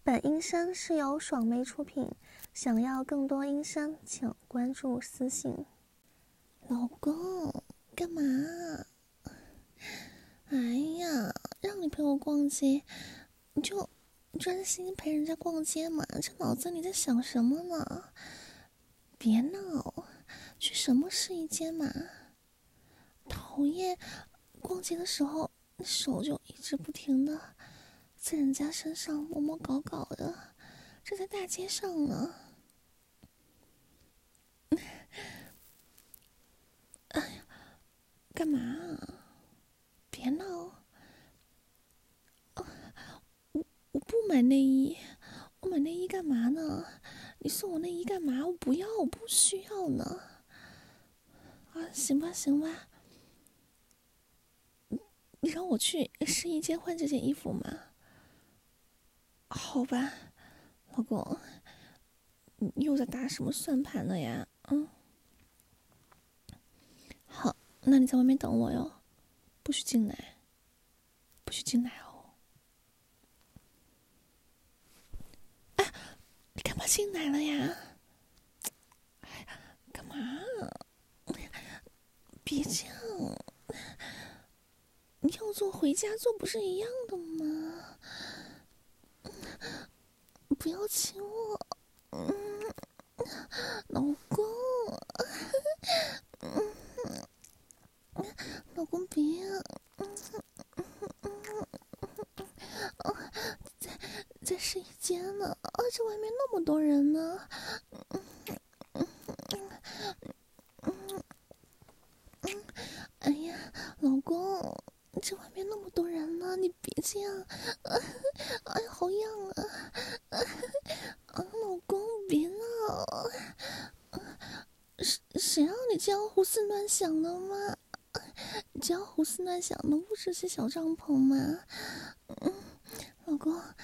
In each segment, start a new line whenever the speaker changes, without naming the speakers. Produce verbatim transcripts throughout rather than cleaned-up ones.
本音声是由爽梅出品，想要更多音声，请关注私信。
老公，干嘛？哎呀，让你陪我逛街，你就专心陪人家逛街嘛，这脑子里在想什么呢？别闹，去什么试衣间嘛？讨厌，逛街的时候手就一直不停的在人家身上摸摸搞搞的，这在大街上呢。哎呀，干嘛啊？别闹！啊，我我不买内衣，我买内衣干嘛呢？你送我内衣干嘛？我不要，我不需要呢。啊，行吧，行吧，你让我去试衣间换这件衣服吗？好吧，老公，你又在打什么算盘呢呀？嗯，好，那你在外面等我哟，不许进来，不许进来哦。哎，你干嘛进来了呀？哎，干嘛？别这样，你要做回家做不是一样的吗？不要亲我，嗯，老公，嗯，老公别，嗯嗯，在在试衣间呢，啊，这外面那么多人呢，嗯嗯嗯嗯，哎呀，老公，这外面那么多人呢，你别这样，啊，哎呀，好痒啊，啊，啊老公别闹，谁谁让你这样胡思乱想的吗？你这样胡思乱想的不是些小帐篷吗？嗯，老公，啊，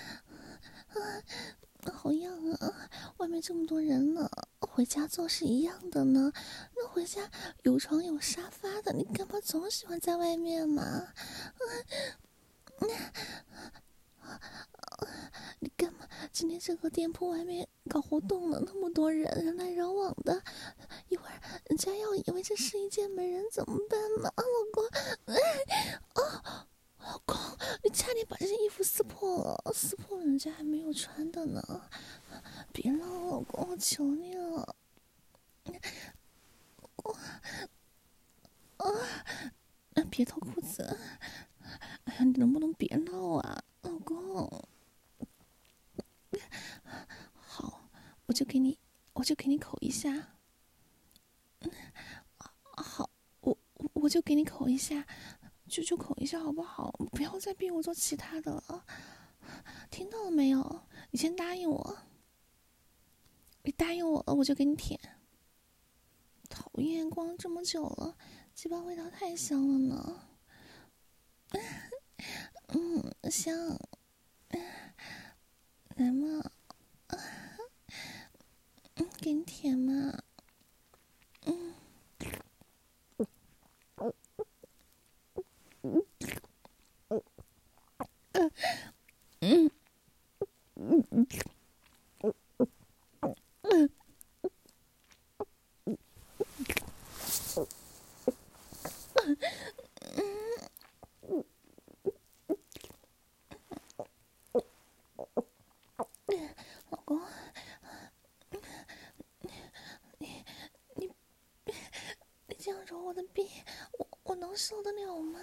好痒啊！外面这么多人呢，回家做是一样的呢。那回家有床有沙发的，你干嘛总喜欢在外面嘛？嗯嗯、你干嘛今天这个店铺外面搞活动呢？那么多人，人来人往的，一会儿人家要以为这试衣间没人怎么办呢？啊，老公，哎，哦，老公，你差点把这件衣服撕破了，撕破了人家还没有穿的呢。别闹，老公，我求你了。我啊，别脱裤子！哎呀，你能不能别闹啊，老公？好，我就给你，我就给你口一下。嗯，好，我我就给你口一下，就就口一下好不好？不要再逼我做其他的了，听到了没有？你先答应我，你答应我了，我就给你舔。讨厌，光这么久了，鸡巴味道太香了呢。嗯，香。来嘛，嗯，给你舔嘛。嗯。嗯嗯嗯嗯老公，你你你这样揉我的臂，我我能受得了吗？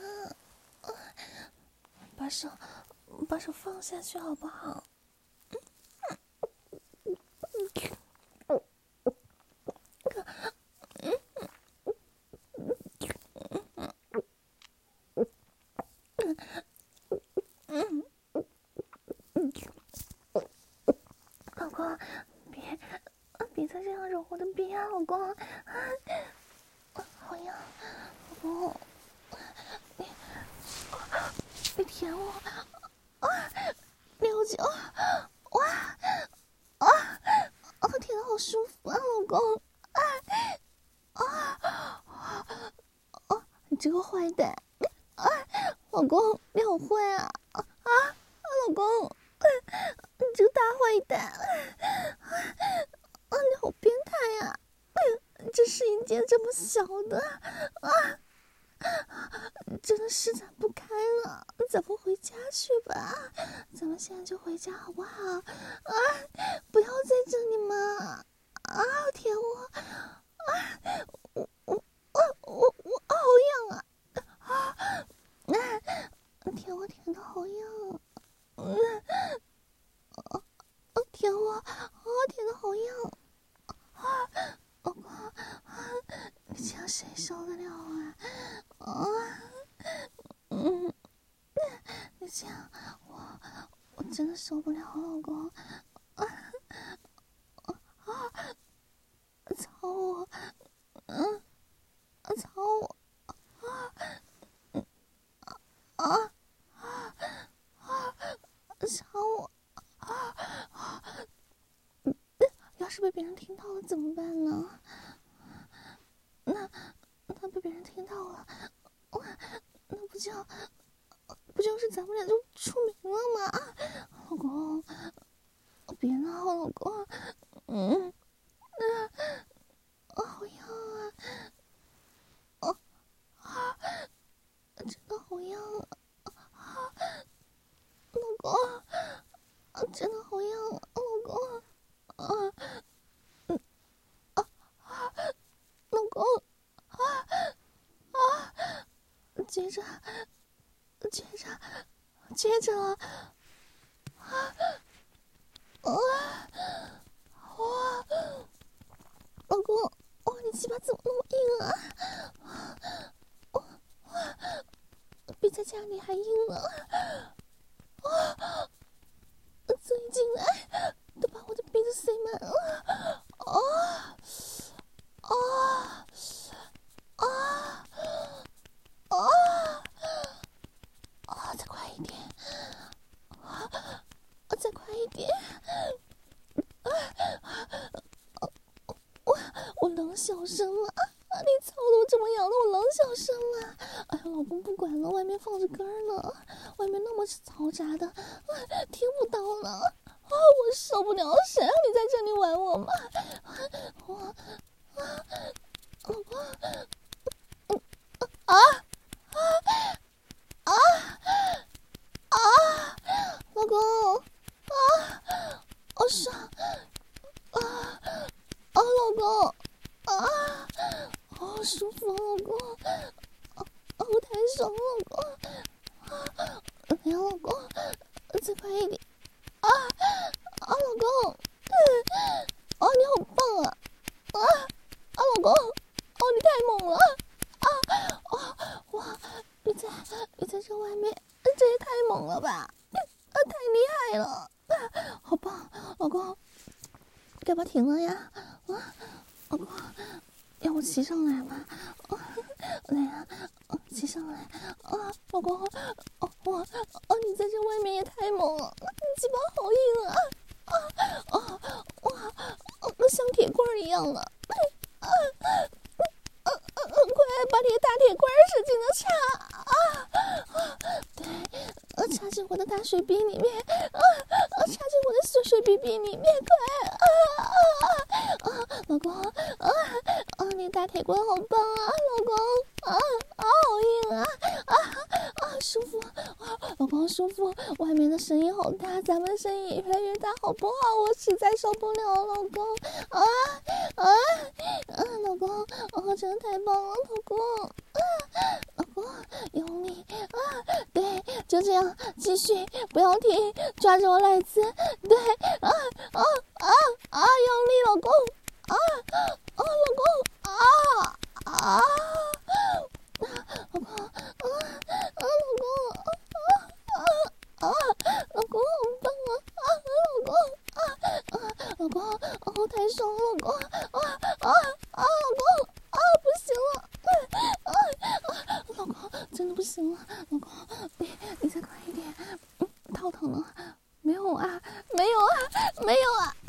把手把手放下去好不好？老公，别别再这样揉我的臂啊，老公！好痒，老公，你你舔我啊，六九，哇啊啊，舔得好舒服啊，老公！啊啊啊！你这个坏蛋！啊，老公，你好坏啊！啊，老公，你这个大坏蛋！啊，你好变态呀！这试衣间这么小的啊，真的施展不开了，咱们回家去吧，咱们现在就回家好不好？啊，不要在这里嘛！啊，舔我！啊，我我我我我好痒啊！啊，啊，舔我舔的好痒！嗯，啊，舔我，啊，舔的好痒！啊，老公，啊，你这样谁受得了啊？啊，嗯，你这样，我我真的受不了，老公。啊啊，操我！嗯，操我！啊，嗯啊啊啊！操我！啊啊！要是被别人听到了怎么办呢？那那被别人听到了，那不就不就是咱们俩就出名了吗？老公，别闹，老公，嗯，啊，好痒啊，啊啊，真的好痒啊，啊，老公，啊，真的好痒啊，老公，啊，嗯，啊啊，老公，啊啊，接着，接着，接着了，啊啊！哇，老公，哇，你鸡巴怎么那么硬啊？哇哇，比在家里还硬啊！啊，嘴一进来都把我的鼻子塞满了！啊啊啊啊啊！再快一点！啊，再快一点！我我冷小声了，你操的我这么痒的我冷小声了。哎呀，老公不管了，外面放着歌呢，外面那么嘈杂的，听不到了。啊，我受不了，谁让你在这里玩我嘛？我啊，老公，啊啊啊啊，老公，啊，好爽啊！啊，老公，啊，好舒服，老公，啊，我太爽了，老公，啊，没有，老公，再快一点，啊啊，老公，哦，你好棒啊，啊啊，老公，哦，你太猛了，啊啊，哇，你在你在这外面，这也太猛了吧，啊，太厉害了，好棒，老公。要不要停了呀？啊，老公，要我骑上来吗？啊，来呀，啊，骑上来！啊，老公，哦，我，哦，你在这外面也太猛了，你鸡巴好硬啊！啊啊哇，哦，像铁棍一样的！啊啊啊啊！快把你的大铁棍使劲的插！啊啊，对，呃，插进我的大水逼里面！啊啊，插进我的水水逼逼里面！快！啊啊啊啊！老公，啊啊，你大铁棍好棒啊，老公！啊啊，好硬啊！啊啊，舒服！啊，老公舒服！外面的声音好大，咱们的声音也越来越大，好不好？我实在受不了，老公！啊啊啊，老公！哦，真的太棒了，老公！啊，老公，用力！啊，对，就这样，继续，不要停，抓着我奶子，对，啊啊啊啊，用力，老公！啊啊，老公！啊啊！老公，啊啊，老公，啊啊啊，老公好棒啊！啊，老公，啊啊，老公，哦，太爽了，老公，啊啊啊，老公，啊，不行了，啊啊，老公，真的不行了，老公，你你再快一点，嗯，套疼了，没有啊，没有啊，没有啊。